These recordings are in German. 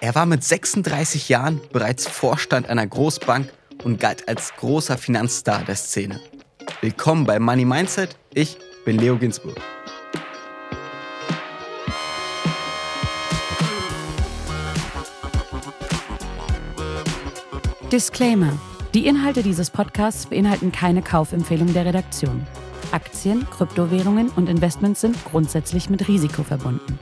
Er war mit 36 Jahren bereits Vorstand einer Großbank und galt als großer Finanzstar der Szene. Willkommen bei Money Mindset, ich bin Leo Ginsburg. Disclaimer: Die Inhalte dieses Podcasts beinhalten keine Kaufempfehlung der Redaktion. Aktien, Kryptowährungen und Investments sind grundsätzlich mit Risiko verbunden.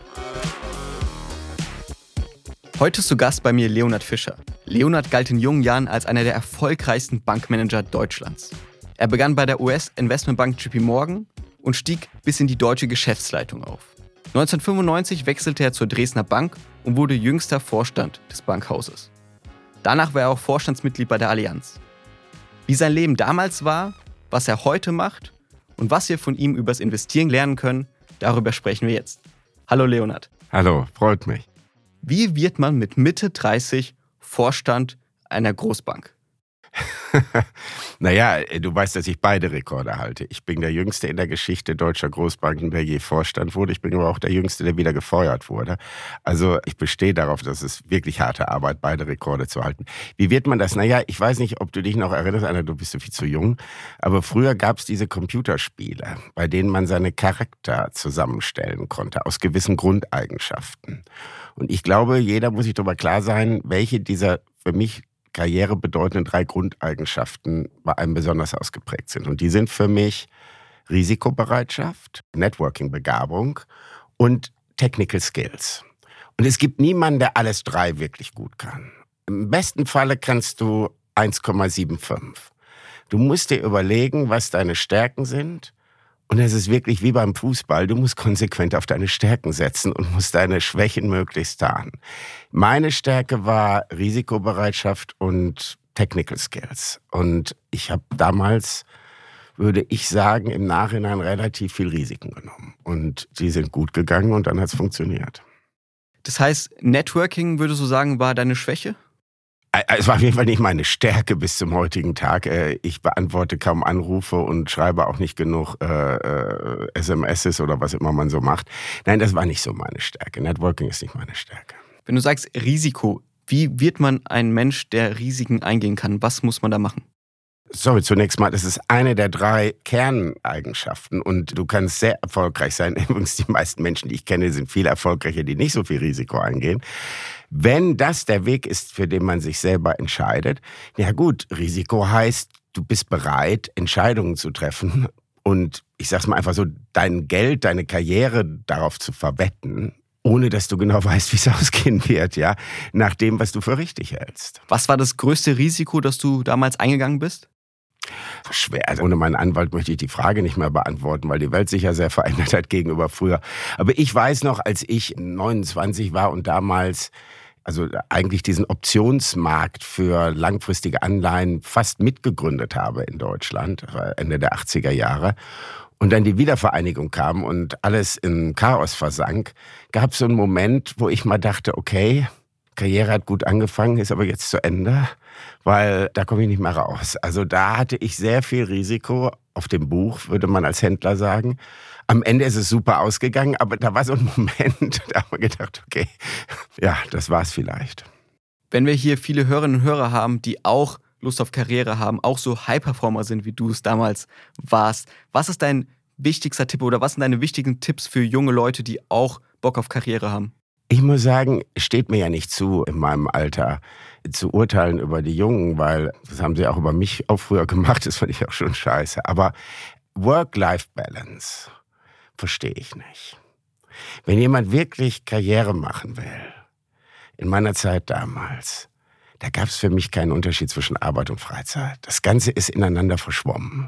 Heute ist zu Gast bei mir Leonhard Fischer. Leonhard galt in jungen Jahren als einer der erfolgreichsten Bankmanager Deutschlands. Er begann bei der US-Investmentbank JP Morgan und stieg bis in die deutsche Geschäftsleitung auf. 1995 wechselte er zur Dresdner Bank und wurde jüngster Vorstand des Bankhauses. Danach war er auch Vorstandsmitglied bei der Allianz. Wie sein Leben damals war, was er heute macht und was wir von ihm übers Investieren lernen können, darüber sprechen wir jetzt. Hallo Leonhard. Hallo, freut mich. Wie wird man mit Mitte 30 Vorstand einer Großbank? Naja, du weißt, dass ich beide Rekorde halte. Ich bin der Jüngste in der Geschichte deutscher Großbanken, der je Vorstand wurde. Ich bin aber auch der Jüngste, der wieder gefeuert wurde. Also ich bestehe darauf, dass es wirklich harte Arbeit, beide Rekorde zu halten. Wie wird man das? Naja, ich weiß nicht, ob du dich noch erinnerst, Anna, du bist so viel zu jung, aber früher gab es diese Computerspiele, bei denen man seine Charakter zusammenstellen konnte, aus gewissen Grundeigenschaften. Und ich glaube, jeder muss sich darüber klar sein, welche dieser für mich karrierebedeutenden 3 Grundeigenschaften bei einem besonders ausgeprägt sind. Und die sind für mich Risikobereitschaft, Networking-Begabung und Technical Skills. Und es gibt niemanden, der alles 3 wirklich gut kann. Im besten Falle kannst du 1,75. Du musst dir überlegen, was deine Stärken sind. Und es ist wirklich wie beim Fußball, du musst konsequent auf deine Stärken setzen und musst deine Schwächen möglichst tarnen. Meine Stärke war Risikobereitschaft und Technical Skills. Und ich habe damals, würde ich sagen, im Nachhinein relativ viel Risiken genommen. Und die sind gut gegangen und dann hat es funktioniert. Das heißt, Networking, würdest du sagen, war deine Schwäche? Es war auf jeden Fall nicht meine Stärke bis zum heutigen Tag. Ich beantworte kaum Anrufe und schreibe auch nicht genug SMSs oder was immer man so macht. Nein, das war nicht so meine Stärke. Networking ist nicht meine Stärke. Wenn du sagst Risiko, wie wird man ein Mensch, der Risiken eingehen kann? Was muss man da machen? Sorry, zunächst mal, das ist eine der 3 Kerneigenschaften und du kannst sehr erfolgreich sein. Übrigens, die meisten Menschen, die ich kenne, sind viel erfolgreicher, die nicht so viel Risiko eingehen. Wenn das der Weg ist, für den man sich selber entscheidet, ja gut, Risiko heißt, du bist bereit, Entscheidungen zu treffen und ich sag's mal einfach so, dein Geld, deine Karriere darauf zu verwetten, ohne dass du genau weißt, wie es ausgehen wird, ja, nach dem, was du für richtig hältst. Was war das größte Risiko, das du damals eingegangen bist? Schwer. Also ohne meinen Anwalt möchte ich die Frage nicht mehr beantworten, weil die Welt sich ja sehr verändert hat gegenüber früher. Aber ich weiß noch, als ich 29 war und damals also eigentlich diesen Optionsmarkt für langfristige Anleihen fast mitgegründet habe in Deutschland, Ende der 80er Jahre. Und dann die Wiedervereinigung kam und alles in Chaos versank, gab es so einen Moment, wo ich mal dachte, okay, Karriere hat gut angefangen, ist aber jetzt zu Ende, weil da komme ich nicht mehr raus. Also da hatte ich sehr viel Risiko auf dem Buch, würde man als Händler sagen. Am Ende ist es super ausgegangen, aber da war so ein Moment, da haben wir gedacht, okay, ja, das war's vielleicht. Wenn wir hier viele Hörerinnen und Hörer haben, die auch Lust auf Karriere haben, auch so High-Performer sind, wie du es damals warst, was ist dein wichtigster Tipp oder was sind deine wichtigen Tipps für junge Leute, die auch Bock auf Karriere haben? Ich muss sagen, es steht mir ja nicht zu, in meinem Alter zu urteilen über die Jungen, weil das haben sie auch über mich auch früher gemacht, das fand ich auch schon scheiße. Aber Work-Life-Balance verstehe ich nicht. Wenn jemand wirklich Karriere machen will, in meiner Zeit damals, da gab es für mich keinen Unterschied zwischen Arbeit und Freizeit. Das Ganze ist ineinander verschwommen.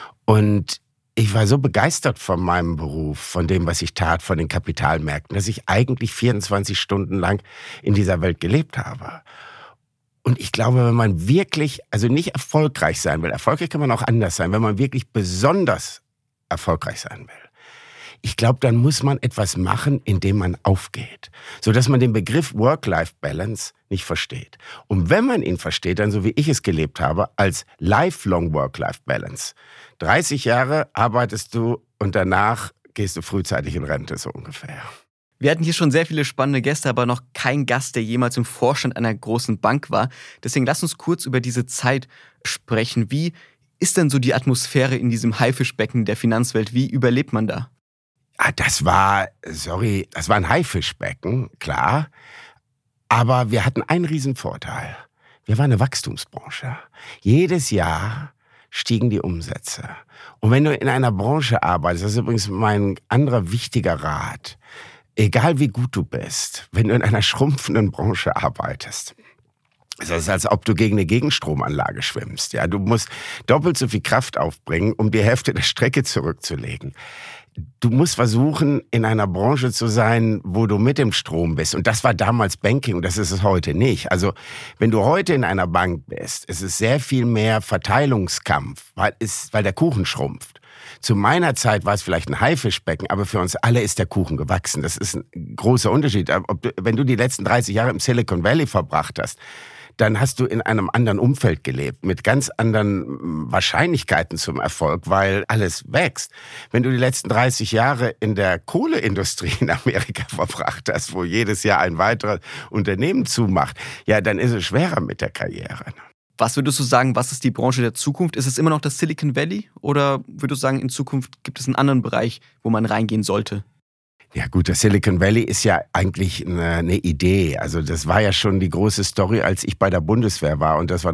Und ich war so begeistert von meinem Beruf, von dem, was ich tat, von den Kapitalmärkten, dass ich eigentlich 24 Stunden lang in dieser Welt gelebt habe. Und ich glaube, wenn man wirklich, also nicht erfolgreich sein will, erfolgreich kann man auch anders sein, wenn man wirklich besonders erfolgreich sein will, ich glaube, dann muss man etwas machen, in dem man aufgeht, sodass man den Begriff Work-Life-Balance nicht versteht. Und wenn man ihn versteht, dann so wie ich es gelebt habe, als Lifelong Work-Life-Balance. 30 Jahre arbeitest du und danach gehst du frühzeitig in Rente, so ungefähr. Wir hatten hier schon sehr viele spannende Gäste, aber noch kein Gast, der jemals im Vorstand einer großen Bank war. Deswegen lass uns kurz über diese Zeit sprechen. Wie ist denn so die Atmosphäre in diesem Haifischbecken der Finanzwelt? Wie überlebt man da? Das war ein Haifischbecken, klar. Aber wir hatten einen riesen Vorteil. Wir waren eine Wachstumsbranche. Jedes Jahr stiegen die Umsätze. Und wenn du in einer Branche arbeitest, das ist übrigens mein anderer wichtiger Rat, egal wie gut du bist, wenn du in einer schrumpfenden Branche arbeitest, das ist, als ob du gegen eine Gegenstromanlage schwimmst. Ja, du musst doppelt so viel Kraft aufbringen, um die Hälfte der Strecke zurückzulegen. Du musst versuchen, in einer Branche zu sein, wo du mit dem Strom bist. Und das war damals Banking und das ist es heute nicht. Also wenn du heute in einer Bank bist, ist es sehr viel mehr Verteilungskampf, weil der Kuchen schrumpft. Zu meiner Zeit war es vielleicht ein Haifischbecken, aber für uns alle ist der Kuchen gewachsen. Das ist ein großer Unterschied. Wenn du die letzten 30 Jahre im Silicon Valley verbracht hast, dann hast du in einem anderen Umfeld gelebt, mit ganz anderen Wahrscheinlichkeiten zum Erfolg, weil alles wächst. Wenn du die letzten 30 Jahre in der Kohleindustrie in Amerika verbracht hast, wo jedes Jahr ein weiteres Unternehmen zumacht, ja, dann ist es schwerer mit der Karriere. Was würdest du sagen, was ist die Branche der Zukunft? Ist es immer noch das Silicon Valley oder würdest du sagen, in Zukunft gibt es einen anderen Bereich, wo man reingehen sollte? Ja gut, das Silicon Valley ist ja eigentlich eine Idee. Also das war ja schon die große Story, als ich bei der Bundeswehr war und das war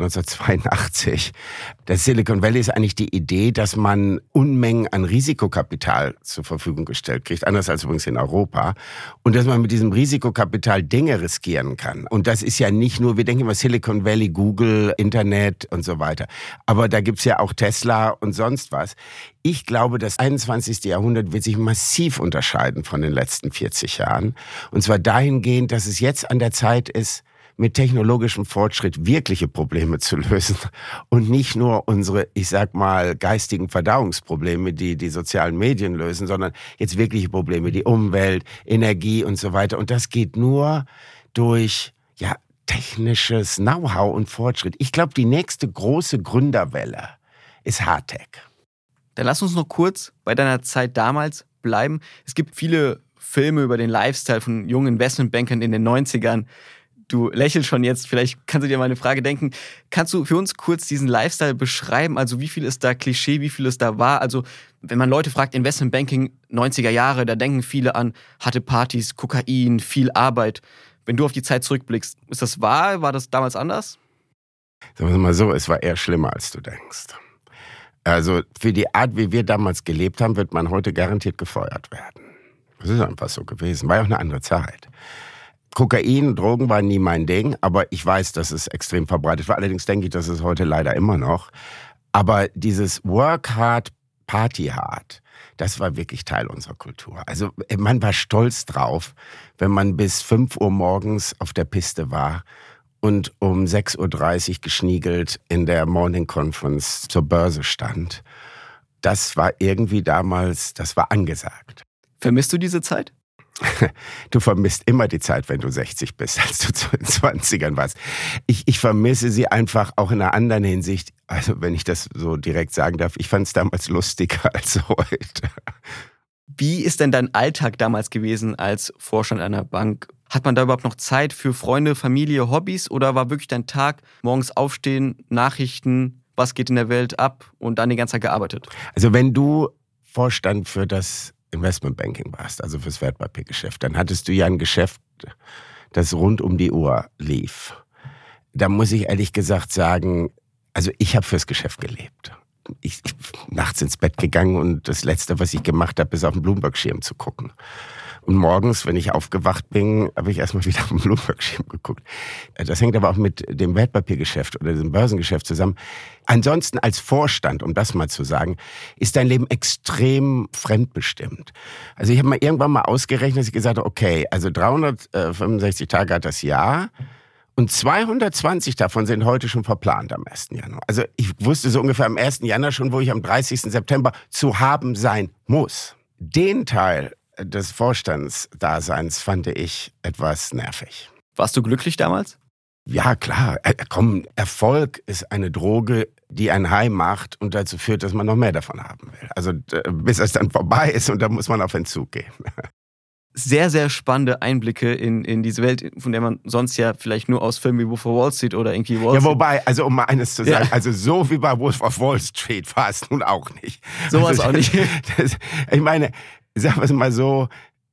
1982. Das Silicon Valley ist eigentlich die Idee, dass man Unmengen an Risikokapital zur Verfügung gestellt kriegt, anders als übrigens in Europa. Und dass man mit diesem Risikokapital Dinge riskieren kann. Und das ist ja nicht nur, wir denken immer Silicon Valley, Google, Internet und so weiter. Aber da gibt's ja auch Tesla und sonst was. Ich glaube, das 21. Jahrhundert wird sich massiv unterscheiden von den letzten 40 Jahren. Und zwar dahingehend, dass es jetzt an der Zeit ist, mit technologischem Fortschritt wirkliche Probleme zu lösen und nicht nur unsere, ich sag mal, geistigen Verdauungsprobleme, die sozialen Medien lösen, sondern jetzt wirkliche Probleme, die Umwelt, Energie und so weiter. Und das geht nur durch, technisches Know-how und Fortschritt. Ich glaube, die nächste große Gründerwelle ist Hardtech. Dann lass uns noch kurz bei deiner Zeit damals bleiben. Es gibt viele Filme über den Lifestyle von jungen Investmentbankern in den 90ern. Du lächelst schon jetzt, vielleicht kannst du dir mal eine Frage denken. Kannst du für uns kurz diesen Lifestyle beschreiben? Also wie viel ist da Klischee, wie viel ist da wahr? Also wenn man Leute fragt, Investmentbanking 90er Jahre, da denken viele an harte Partys, Kokain, viel Arbeit. Wenn du auf die Zeit zurückblickst, ist das wahr? War das damals anders? Sagen wir mal so, es war eher schlimmer, als du denkst. Also für die Art, wie wir damals gelebt haben, wird man heute garantiert gefeuert werden. Das ist einfach so gewesen. War ja auch eine andere Zeit. Kokain, Drogen waren nie mein Ding, aber ich weiß, dass es extrem verbreitet war. Allerdings denke ich, dass es heute leider immer noch. Aber dieses Work hard, Party hard, das war wirklich Teil unserer Kultur. Also man war stolz drauf, wenn man bis 5 Uhr morgens auf der Piste war und um 6.30 Uhr geschniegelt in der Morning Conference zur Börse stand. Das war irgendwie damals, das war angesagt. Vermisst du diese Zeit? Du vermisst immer die Zeit, wenn du 60 bist, als du zu den 20ern warst. Ich vermisse sie einfach auch in einer anderen Hinsicht. Also wenn ich das so direkt sagen darf, ich fand es damals lustiger als heute. Wie ist denn dein Alltag damals gewesen als Vorstand einer Bank? Hat man da überhaupt noch Zeit für Freunde, Familie, Hobbys oder war wirklich dein Tag morgens aufstehen, Nachrichten, was geht in der Welt ab und dann die ganze Zeit gearbeitet? Also wenn du Vorstand für das Investmentbanking warst, also fürs Wertpapiergeschäft, dann hattest du ja ein Geschäft, das rund um die Uhr lief. Da muss ich ehrlich gesagt sagen, also ich habe fürs Geschäft gelebt. Ich nachts ins Bett gegangen und das Letzte, was ich gemacht habe, ist auf den Bloomberg-Schirm zu gucken. Und morgens, wenn ich aufgewacht bin, habe ich erstmal wieder auf den Bloomberg-Schirm geguckt. Das hängt aber auch mit dem Wertpapiergeschäft oder dem Börsengeschäft zusammen. Ansonsten als Vorstand, um das mal zu sagen, ist dein Leben extrem fremdbestimmt. Also ich habe mal irgendwann mal ausgerechnet, dass ich gesagt habe, okay, also 365 Tage hat das Jahr. Und 220 davon sind heute schon verplant am 1. Januar. Also ich wusste so ungefähr am 1. Januar schon, wo ich am 30. September zu haben sein muss. Den Teil des Vorstandsdaseins fand ich etwas nervig. Warst du glücklich damals? Ja, klar. Erfolg ist eine Droge, die einen high macht und dazu führt, dass man noch mehr davon haben will. Also bis es dann vorbei ist und dann muss man auf Entzug gehen. sehr, sehr spannende Einblicke in diese Welt, von der man sonst ja vielleicht nur aus Filmen wie Wolf of Wall Street oder irgendwie Wall Street... Ja, wobei, also um mal eines zu sagen, also so wie bei Wolf of Wall Street war es nun auch nicht. So war es auch nicht. Ich meine, sagen wir es mal so,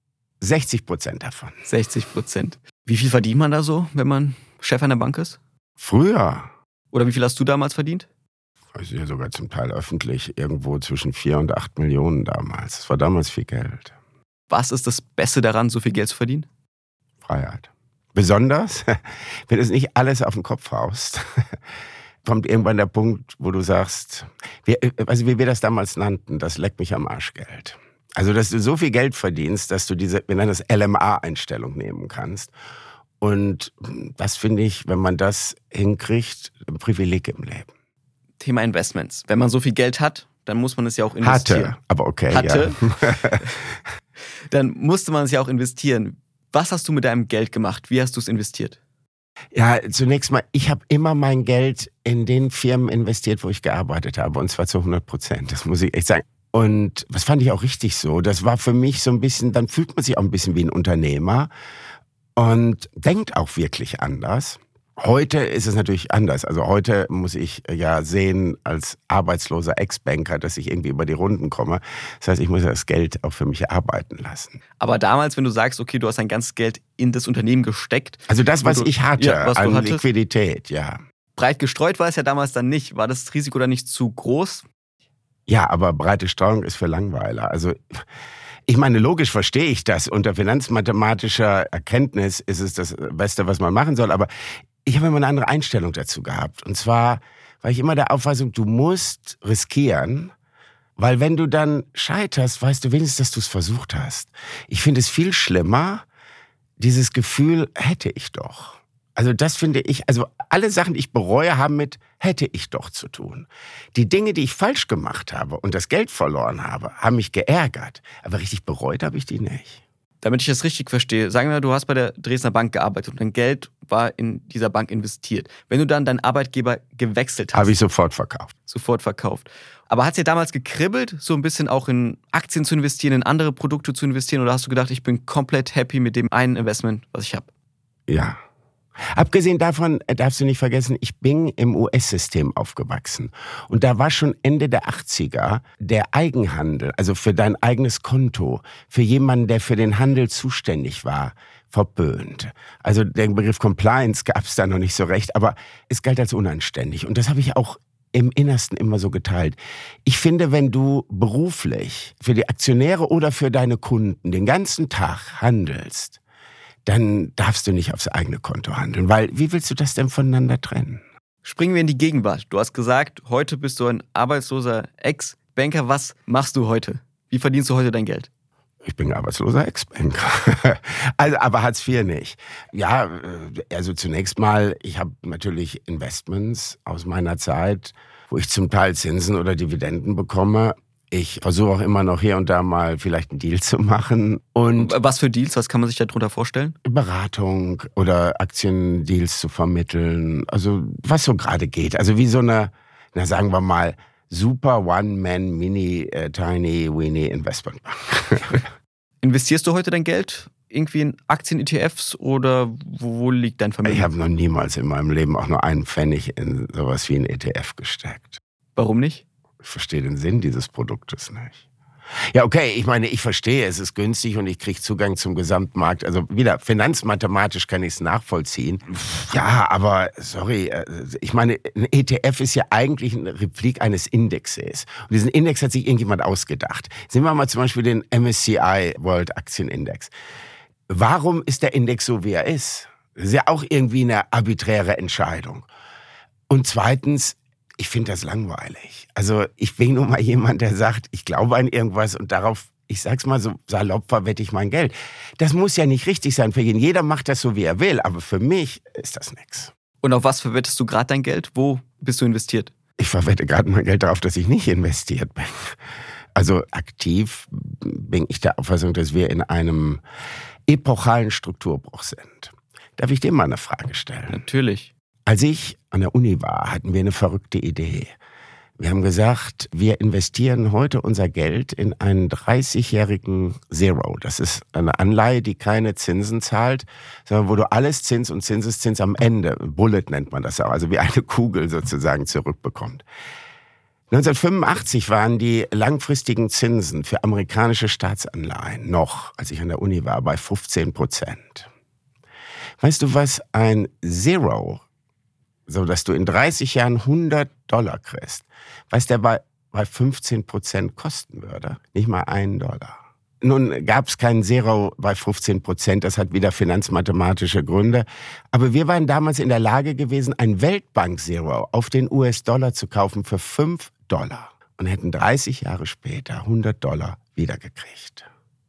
60% davon. 60%. Wie viel verdient man da so, wenn man Chef einer Bank ist? Früher. Oder wie viel hast du damals verdient? Also ja sogar zum Teil öffentlich, irgendwo zwischen 4 und 8 Millionen damals. Das war damals viel Geld. Was ist das Beste daran, so viel Geld zu verdienen? Freiheit. Besonders, wenn du es nicht alles auf den Kopf haust, kommt irgendwann der Punkt, wo du sagst, wie wir das damals nannten, das leckt mich am Arsch Geld. Also, dass du so viel Geld verdienst, dass du wir nennen das LMA-Einstellung nehmen kannst. Und das finde ich, wenn man das hinkriegt, ein Privileg im Leben. Thema Investments. Wenn man so viel Geld hat, dann muss man es ja auch investieren. Hatte, aber okay. Hatte. Ja. Dann musste man es ja auch investieren. Was hast du mit deinem Geld gemacht? Wie hast du es investiert? Ja, zunächst mal, ich habe immer mein Geld in den Firmen investiert, wo ich gearbeitet habe. Und zwar zu 100%. Das muss ich echt sagen. Und das fand ich auch richtig so. Das war für mich so ein bisschen, dann fühlt man sich auch ein bisschen wie ein Unternehmer und denkt auch wirklich anders. Heute ist es natürlich anders. Also heute muss ich ja sehen als arbeitsloser Ex-Banker, dass ich irgendwie über die Runden komme. Das heißt, ich muss das Geld auch für mich arbeiten lassen. Aber damals, wenn du sagst, okay, du hast dein ganzes Geld in das Unternehmen gesteckt. Also das, was ich hatte ja, was an Liquidität, ja. Breit gestreut war es ja damals dann nicht. War das Risiko dann nicht zu groß? Ja, aber breite Streuung ist für Langweiler. Also ich meine, logisch verstehe ich das. Unter finanzmathematischer Erkenntnis ist es das Beste, was man machen soll. Aber ich habe immer eine andere Einstellung dazu gehabt. Und zwar war ich immer der Auffassung, du musst riskieren, weil wenn du dann scheiterst, weißt du wenigstens, dass du es versucht hast. Ich finde es viel schlimmer, dieses Gefühl, hätte ich doch. Also das finde ich, also alle Sachen, die ich bereue, haben mit hätte ich doch zu tun. Die Dinge, die ich falsch gemacht habe und das Geld verloren habe, haben mich geärgert. Aber richtig bereut habe ich die nicht. Damit ich das richtig verstehe, sagen wir, du hast bei der Dresdner Bank gearbeitet und dein Geld war in dieser Bank investiert. Wenn du dann deinen Arbeitgeber gewechselt hast... Habe ich sofort verkauft. Sofort verkauft. Aber hat es dir damals gekribbelt, so ein bisschen auch in Aktien zu investieren, in andere Produkte zu investieren? Oder hast du gedacht, ich bin komplett happy mit dem einen Investment, was ich habe? Ja. Abgesehen davon darfst du nicht vergessen, ich bin im US-System aufgewachsen. Und da war schon Ende der 80er der Eigenhandel, also für dein eigenes Konto, für jemanden, der für den Handel zuständig war, verböhnt. Also der Begriff Compliance gab es da noch nicht so recht, aber es galt als unanständig. Und das habe ich auch im Innersten immer so geteilt. Ich finde, wenn du beruflich für die Aktionäre oder für deine Kunden den ganzen Tag handelst, dann darfst du nicht aufs eigene Konto handeln, weil wie willst du das denn voneinander trennen? Springen wir in die Gegenwart. Du hast gesagt, heute bist du ein arbeitsloser Ex-Banker. Was machst du heute? Wie verdienst du heute dein Geld? Ich bin arbeitsloser Ex-Banker. Also, aber Hartz IV nicht. Ja, also zunächst mal, ich habe natürlich Investments aus meiner Zeit, wo ich zum Teil Zinsen oder Dividenden bekomme. Ich versuche auch immer noch hier und da mal vielleicht einen Deal zu machen. Und was für Deals? Was kann man sich darunter vorstellen? Beratung oder Aktiendeals zu vermitteln. Also was so gerade geht. Also wie so eine, sagen wir mal, super One-Man, Tiny, Weeny Investmentbank. Investierst du heute dein Geld irgendwie in Aktien-ETFs oder wo liegt dein Vermögen? Ich habe noch niemals in meinem Leben auch nur einen Pfennig in sowas wie ein ETF gesteckt. Warum nicht? Ich verstehe den Sinn dieses Produktes nicht. Ja, okay, ich meine, ich verstehe, es ist günstig und ich kriege Zugang zum Gesamtmarkt. Also wieder, finanzmathematisch kann ich es nachvollziehen. Ja, aber sorry, ich meine, ein ETF ist ja eigentlich eine Replik eines Indexes. Und diesen Index hat sich irgendjemand ausgedacht. Nehmen wir mal zum Beispiel den MSCI World Aktienindex. Warum ist der Index so, wie er ist? Das ist ja auch irgendwie eine arbiträre Entscheidung. Und zweitens, ich finde das langweilig. Also ich bin nun mal jemand, der sagt, ich glaube an irgendwas und darauf, ich sag's mal so salopp, verwette ich mein Geld. Das muss ja nicht richtig sein für jeden. Jeder macht das so, wie er will, aber für mich ist das nichts. Und auf was verwettest du gerade dein Geld? Wo bist du investiert? Ich verwette gerade mein Geld darauf, dass ich nicht investiert bin. Also aktiv bin ich der Auffassung, dass wir in einem epochalen Strukturbruch sind. Darf ich dir mal eine Frage stellen? Natürlich. Als ich an der Uni war, hatten wir eine verrückte Idee. Wir haben gesagt, wir investieren heute unser Geld in einen 30-jährigen Zero. Das ist eine Anleihe, die keine Zinsen zahlt, sondern wo du alles Zins und Zinseszins am Ende, Bullet nennt man das auch, also wie eine Kugel sozusagen zurückbekommt. 1985 waren die langfristigen Zinsen für amerikanische Staatsanleihen noch, als ich an der Uni war, bei 15%. Weißt du, was ein Zero, so dass du in 30 Jahren $100 kriegst, was der bei 15% kosten würde? Nicht mal $1. Nun gab es keinen Zero bei 15%, das hat wieder finanzmathematische Gründe. Aber wir waren damals in der Lage gewesen, ein Weltbank-Zero auf den US-Dollar zu kaufen für $5 und hätten 30 Jahre später $100 wiedergekriegt.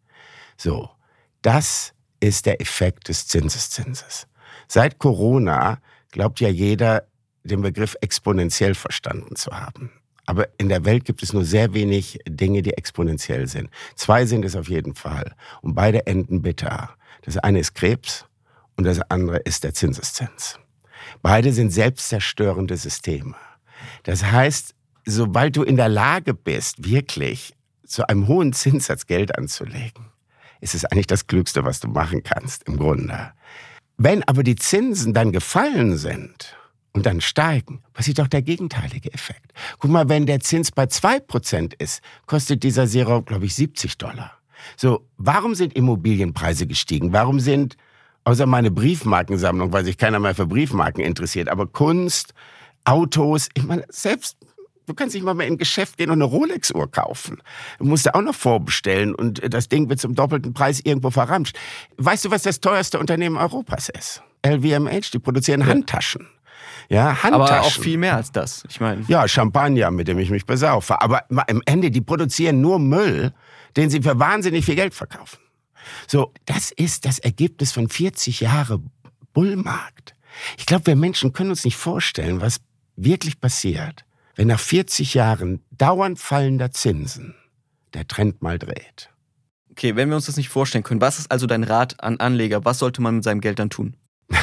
So, das ist der Effekt des Zinseszinses. Seit Corona glaubt ja jeder, den Begriff exponentiell verstanden zu haben. Aber in der Welt gibt es nur sehr wenig Dinge, die exponentiell sind. 2 sind es auf jeden Fall. Und beide enden bitter. Das eine ist Krebs und das andere ist der Zinseszins. Beide sind selbstzerstörende Systeme. Das heißt, sobald du in der Lage bist, wirklich zu einem hohen Zinssatz Geld anzulegen, ist es eigentlich das Klügste, was du machen kannst, im Grunde. Wenn aber die Zinsen dann gefallen sind und dann steigen, passiert doch der gegenteilige Effekt. Guck mal, wenn der Zins bei 2% ist, kostet dieser Zero, glaube ich, $70. So, warum sind Immobilienpreise gestiegen? Warum sind, außer meine Briefmarkensammlung, weil sich keiner mehr für Briefmarken interessiert, aber Kunst, Autos, ich meine, selbst du kannst nicht mal mehr in ein Geschäft gehen und eine Rolex-Uhr kaufen. Du musst ja auch noch vorbestellen und das Ding wird zum doppelten Preis irgendwo verramscht. Weißt du, was das teuerste Unternehmen Europas ist? LVMH, die produzieren Handtaschen. Ja, Handtaschen. Aber auch viel mehr als das. Ich meine. Ja, Champagner, mit dem ich mich besaufe. Aber im Ende, die produzieren nur Müll, den sie für wahnsinnig viel Geld verkaufen. So, das ist das Ergebnis von 40 Jahren Bullmarkt. Ich glaube, wir Menschen können uns nicht vorstellen, was wirklich passiert, wenn nach 40 Jahren dauernd fallender Zinsen der Trend mal dreht. Okay, wenn wir uns das nicht vorstellen können, was ist also dein Rat an Anleger? Was sollte man mit seinem Geld dann tun?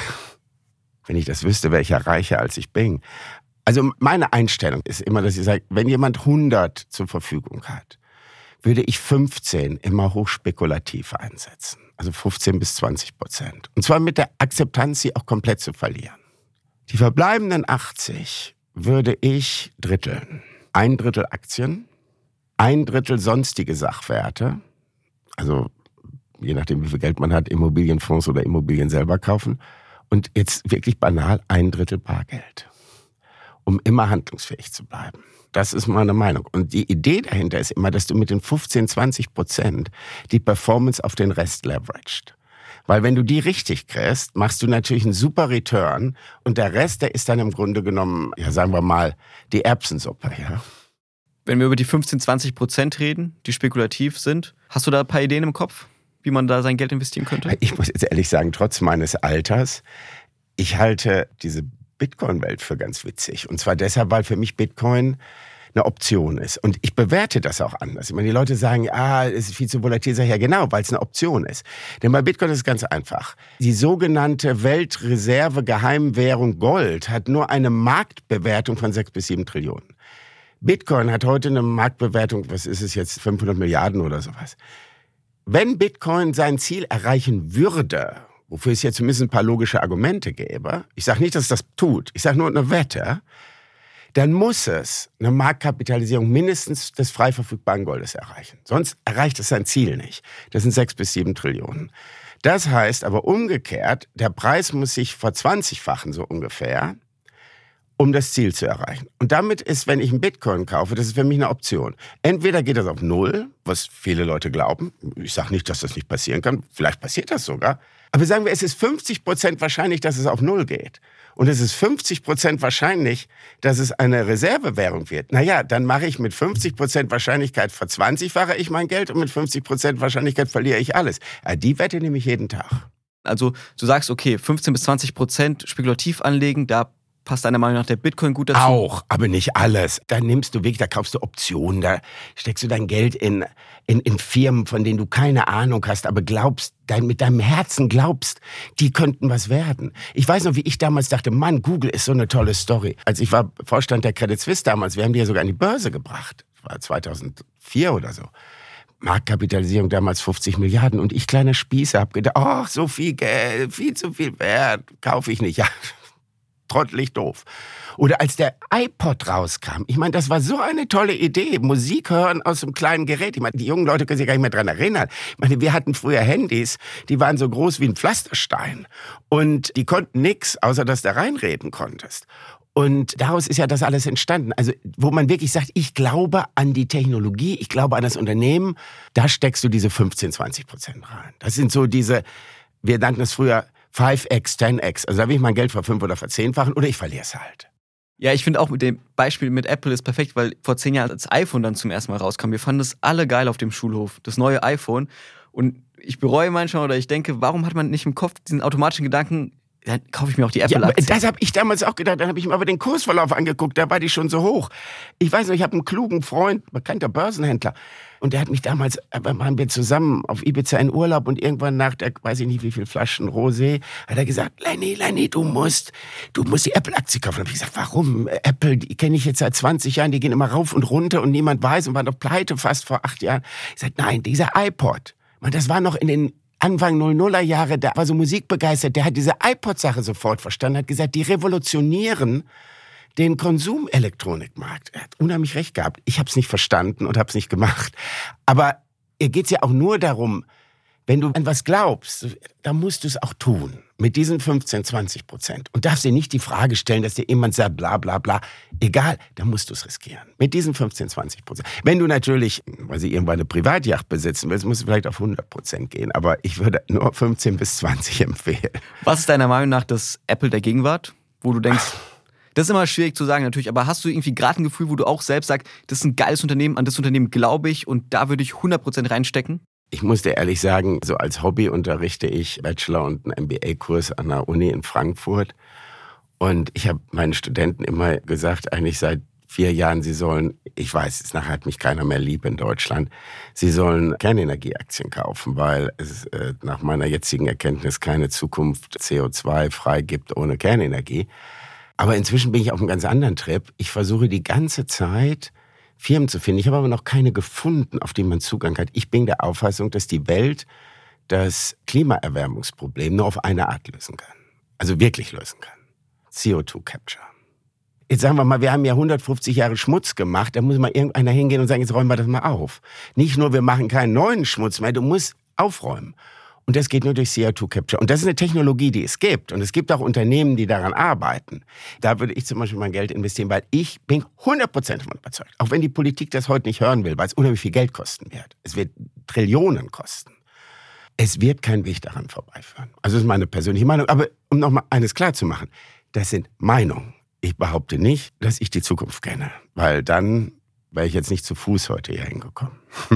Wenn ich das wüsste, wäre ich ja reicher, als ich bin. Also meine Einstellung ist immer, dass ich sage, wenn jemand 100 zur Verfügung hat, würde ich 15 immer hochspekulativ einsetzen. Also 15-20%. Und zwar mit der Akzeptanz, sie auch komplett zu verlieren. Die verbleibenden 80 würde ich dritteln. 1/3 Aktien, 1/3 sonstige Sachwerte, also je nachdem wie viel Geld man hat, Immobilienfonds oder Immobilien selber kaufen und jetzt wirklich banal 1/3 Bargeld, um immer handlungsfähig zu bleiben. Das ist meine Meinung. Und die Idee dahinter ist immer, dass du mit den 15-20% die Performance auf den Rest leveraged. Weil wenn du die richtig kriegst, machst du natürlich einen super Return und der Rest, der ist dann im Grunde genommen, ja sagen wir mal, die Erbsensuppe. Ja. Wenn wir über die 15-20% reden, die spekulativ sind, hast du da ein paar Ideen im Kopf, wie man da sein Geld investieren könnte? Ich muss jetzt ehrlich sagen, trotz meines Alters, ich halte diese Bitcoin-Welt für ganz witzig. Und zwar deshalb, weil für mich Bitcoin eine Option ist. Und ich bewerte das auch anders. Ich meine, die Leute sagen, es ist viel zu volatil. Sag ich, ja genau, weil es eine Option ist. Denn bei Bitcoin ist es ganz einfach. Die sogenannte Weltreserve-Geheimwährung Gold hat nur eine Marktbewertung von 6 bis 7 Trillionen. Bitcoin hat heute eine Marktbewertung, was ist es jetzt, 500 Milliarden oder sowas. Wenn Bitcoin sein Ziel erreichen würde, wofür es jetzt zumindest ein paar logische Argumente gäbe, ich sage nicht, dass es das tut, ich sage nur eine Wette, dann muss es eine Marktkapitalisierung mindestens des frei verfügbaren Goldes erreichen. Sonst erreicht es sein Ziel nicht. Das sind 6 bis 7 Trillionen. Das heißt aber umgekehrt, der Preis muss sich verzwanzigfachen, so ungefähr, um das Ziel zu erreichen. Und damit ist, wenn ich einen Bitcoin kaufe, das ist für mich eine Option. Entweder geht das auf 0, was viele Leute glauben. Ich sage nicht, dass das nicht passieren kann. Vielleicht passiert das sogar. Aber sagen wir, es ist 50% wahrscheinlich, dass es auf 0 geht. Und es ist 50% wahrscheinlich, dass es eine Reservewährung wird. Naja, dann mache ich mit 50% Wahrscheinlichkeit verzwanzigfache ich mein Geld und mit 50% Wahrscheinlichkeit verliere ich alles. Die Wette nehme ich jeden Tag. Also du sagst, okay, 15-20% spekulativ anlegen, da Passt deiner Meinung nach der Bitcoin gut dazu? Auch, aber nicht alles. Da nimmst du wirklich, da kaufst du Optionen, da steckst du dein Geld in Firmen, von denen du keine Ahnung hast, aber glaubst, mit deinem Herzen glaubst, die könnten was werden. Ich weiß noch, wie ich damals dachte, Mann, Google ist so eine tolle Story. Als ich war Vorstand der Credit Suisse damals, wir haben die ja sogar an die Börse gebracht. Das war 2004 oder so. Marktkapitalisierung damals 50 Milliarden und ich, kleiner Spießer, hab gedacht, ach, so viel Geld, viel zu viel Wert, kaufe ich nicht. Ja, trottelig doof. Oder als der iPod rauskam, ich meine, das war so eine tolle Idee, Musik hören aus einem kleinen Gerät. Ich meine, die jungen Leute können sich gar nicht mehr dran erinnern. Ich meine, wir hatten früher Handys, die waren so groß wie ein Pflasterstein und die konnten nix, außer dass du da reinreden konntest. Und daraus ist ja das alles entstanden. Also, wo man wirklich sagt, ich glaube an die Technologie, ich glaube an das Unternehmen, da steckst du diese 15-20% rein. Das sind so diese, wir nannten es früher 5x, 10x. Also da will ich mein Geld ver5- oder ver10-fachen oder ich verliere es halt. Ja, ich finde auch mit dem Beispiel mit Apple ist perfekt, weil vor 10 Jahren, als das iPhone dann zum ersten Mal rauskam, wir fanden das alle geil auf dem Schulhof, das neue iPhone. Und ich bereue manchmal oder ich denke, warum hat man nicht im Kopf diesen automatischen Gedanken, dann kaufe ich mir auch die Apple-Aktie. Ja, das habe ich damals auch gedacht. Dann habe ich mir aber den Kursverlauf angeguckt. Da war die schon so hoch. Ich weiß noch, ich habe einen klugen Freund, bekannter Börsenhändler. Und der hat mich damals, waren wir zusammen auf Ibiza in Urlaub und irgendwann nach der, weiß ich nicht wie viel Flaschen Rosé, hat er gesagt, Lenny, du musst die Apple-Aktie kaufen. Da habe ich gesagt, warum? Apple, die kenne ich jetzt seit 20 Jahren, die gehen immer rauf und runter und niemand weiß und waren doch pleite fast vor 8 Jahren. Ich sagte, nein, dieser iPod, das war noch in den Anfang 00er Jahre, der war so musikbegeistert, der hat diese iPod-Sache sofort verstanden, hat gesagt, die revolutionieren den Konsumelektronikmarkt. Er hat unheimlich recht gehabt. Ich habe es nicht verstanden und habe es nicht gemacht. Aber hier geht es ja auch nur darum, wenn du an was glaubst, dann musst du es auch tun. Mit diesen 15-20%. Und darfst dir nicht die Frage stellen, dass dir jemand sagt, bla bla bla. Egal, dann musst du es riskieren. Mit diesen 15-20%. Wenn du natürlich, weil sie irgendwann eine Privatjacht besitzen willst, musst du vielleicht auf 100% gehen. Aber ich würde nur 15 bis 20 empfehlen. Was ist deiner Meinung nach das Apple der Gegenwart? Wo du denkst, das ist immer schwierig zu sagen natürlich, aber hast du irgendwie gerade ein Gefühl, wo du auch selbst sagst, das ist ein geiles Unternehmen, an das Unternehmen glaube ich und da würde ich 100% reinstecken? Ich muss dir ehrlich sagen, so als Hobby unterrichte ich Bachelor- und einen MBA-Kurs an der Uni in Frankfurt. Und ich habe meinen Studenten immer gesagt, eigentlich seit 4 Jahren, sie sollen, ich weiß, nachher hat mich keiner mehr lieb in Deutschland, sie sollen Kernenergieaktien kaufen, weil es nach meiner jetzigen Erkenntnis keine Zukunft CO2 frei gibt ohne Kernenergie. Aber inzwischen bin ich auf einem ganz anderen Trip. Ich versuche die ganze Zeit Firmen zu finden. Ich habe aber noch keine gefunden, auf die man Zugang hat. Ich bin der Auffassung, dass die Welt das Klimaerwärmungsproblem nur auf eine Art lösen kann. Also wirklich lösen kann. CO2-Capture. Jetzt sagen wir mal, wir haben ja 150 Jahre Schmutz gemacht. Da muss mal irgendeiner hingehen und sagen, jetzt räumen wir das mal auf. Nicht nur, wir machen keinen neuen Schmutz mehr, du musst aufräumen. Und das geht nur durch CO2-Capture. Und das ist eine Technologie, die es gibt. Und es gibt auch Unternehmen, die daran arbeiten. Da würde ich zum Beispiel mein Geld investieren, weil ich bin 100% davon überzeugt. Auch wenn die Politik das heute nicht hören will, weil es unheimlich viel Geld kosten wird. Es wird Trillionen kosten. Es wird kein Weg daran vorbeiführen. Also das ist meine persönliche Meinung. Aber um noch mal eines klar zu machen, das sind Meinungen. Ich behaupte nicht, dass ich die Zukunft kenne. Weil dann wäre ich jetzt nicht zu Fuß heute hier hingekommen.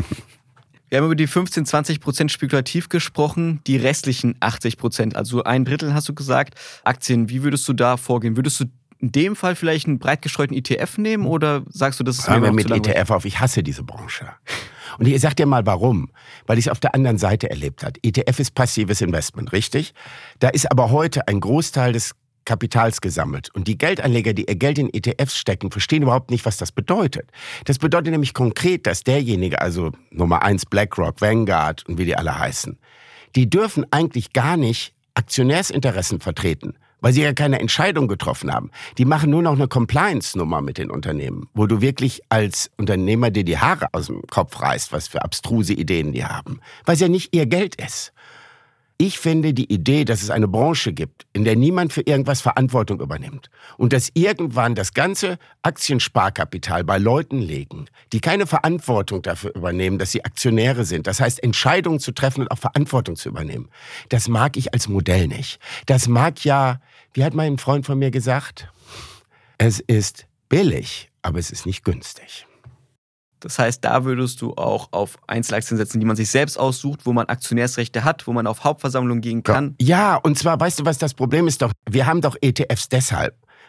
Wir haben über die 15-20% spekulativ gesprochen, die restlichen 80%, also 1/3 hast du gesagt, Aktien. Wie würdest du da vorgehen? Würdest du in dem Fall vielleicht einen breit gestreuten ETF nehmen oder sagst du, das ist Hören wir mit ETF auf, ich hasse diese Branche. Und ich sag dir mal warum. Weil ich es auf der anderen Seite erlebt habe. ETF ist passives Investment, richtig? Da ist aber heute ein Großteil des Kapitals gesammelt. Und die Geldanleger, die ihr Geld in ETFs stecken, verstehen überhaupt nicht, was das bedeutet. Das bedeutet nämlich konkret, dass derjenige, also Nummer 1 BlackRock, Vanguard und wie die alle heißen, die dürfen eigentlich gar nicht Aktionärsinteressen vertreten, weil sie ja keine Entscheidung getroffen haben. Die machen nur noch eine Compliance-Nummer mit den Unternehmen, wo du wirklich als Unternehmer dir die Haare aus dem Kopf reißt, was für abstruse Ideen die haben, weil es ja nicht ihr Geld ist. Ich finde die Idee, dass es eine Branche gibt, in der niemand für irgendwas Verantwortung übernimmt und dass irgendwann das ganze Aktiensparkapital bei Leuten liegen, die keine Verantwortung dafür übernehmen, dass sie Aktionäre sind. Das heißt, Entscheidungen zu treffen und auch Verantwortung zu übernehmen. Das mag ich als Modell nicht. Das mag ja, wie hat mein Freund von mir gesagt, es ist billig, aber es ist nicht günstig. Das heißt, da würdest du auch auf Einzelaktien setzen, die man sich selbst aussucht, wo man Aktionärsrechte hat, wo man auf Hauptversammlungen gehen kann. Ja, und zwar, weißt du, was das Problem ist doch? Wir haben doch ETFs deshalb,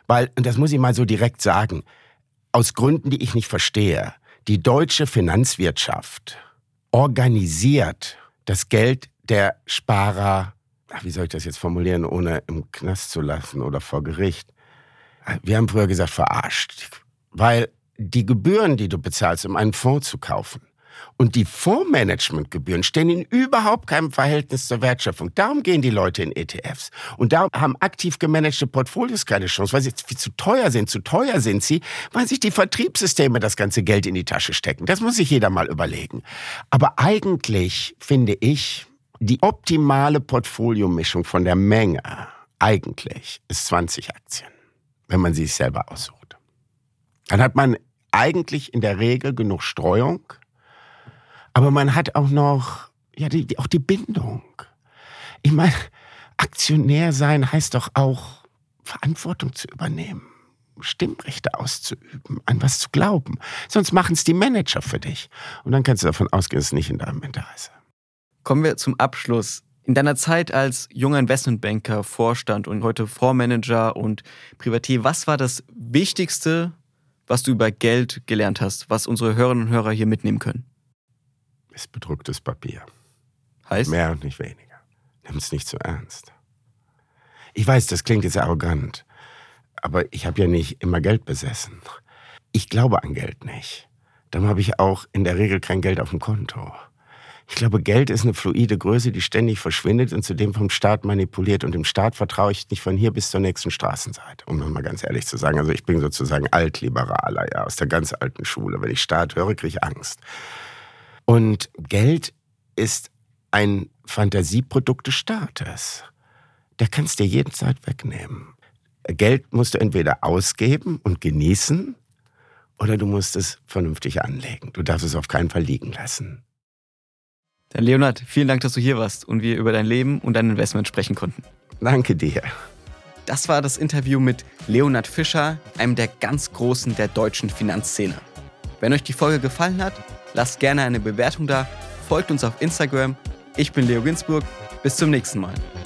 Weil, und das muss ich mal so direkt sagen, aus Gründen, die ich nicht verstehe, die deutsche Finanzwirtschaft organisiert das Geld der Sparer, wie soll ich das jetzt formulieren, ohne im Knast zu lassen oder vor Gericht? Wir haben früher gesagt, verarscht. Weil die Gebühren, die du bezahlst, um einen Fonds zu kaufen, und die Fondsmanagementgebühren stehen in überhaupt keinem Verhältnis zur Wertschöpfung. Darum gehen die Leute in ETFs. Und darum haben aktiv gemanagte Portfolios keine Chance, weil sie viel zu teuer sind. Zu teuer sind sie, weil sich die Vertriebssysteme das ganze Geld in die Tasche stecken. Das muss sich jeder mal überlegen. Aber eigentlich finde ich, die optimale Portfoliomischung von der Menge eigentlich ist 20 Aktien, wenn man sie sich selber aussucht. Dann hat man eigentlich in der Regel genug Streuung, aber man hat auch noch auch die Bindung. Ich meine, Aktionär sein heißt doch auch, Verantwortung zu übernehmen, Stimmrechte auszuüben, an was zu glauben. Sonst machen es die Manager für dich. Und dann kannst du davon ausgehen, es ist nicht in deinem Interesse. Kommen wir zum Abschluss. In deiner Zeit als junger Investmentbanker, Vorstand und heute Fondsmanager und Privatier, was war das Wichtigste, was du über Geld gelernt hast, was unsere Hörerinnen und Hörer hier mitnehmen können? Ist bedrucktes Papier. Heißt? Mehr und nicht weniger. Nimm es nicht zu ernst. Ich weiß, das klingt jetzt arrogant, aber ich habe ja nicht immer Geld besessen. Ich glaube an Geld nicht. Dann habe ich auch in der Regel kein Geld auf dem Konto. Ich glaube, Geld ist eine fluide Größe, die ständig verschwindet und zudem vom Staat manipuliert. Und dem Staat vertraue ich nicht von hier bis zur nächsten Straßenseite, um mal ganz ehrlich zu sagen. Also ich bin sozusagen Altliberaler, ja, aus der ganz alten Schule. Wenn ich Staat höre, kriege ich Angst. Und Geld ist ein Fantasieprodukt des Staates. Der kannst dir jederzeit wegnehmen. Geld musst du entweder ausgeben und genießen oder du musst es vernünftig anlegen. Du darfst es auf keinen Fall liegen lassen. Dann Leonhard, vielen Dank, dass du hier warst und wir über dein Leben und dein Investment sprechen konnten. Danke dir. Das war das Interview mit Leonhard Fischer, einem der ganz Großen der deutschen Finanzszene. Wenn euch die Folge gefallen hat, lasst gerne eine Bewertung da, folgt uns auf Instagram. Ich bin Leo Ginsburg. Bis zum nächsten Mal.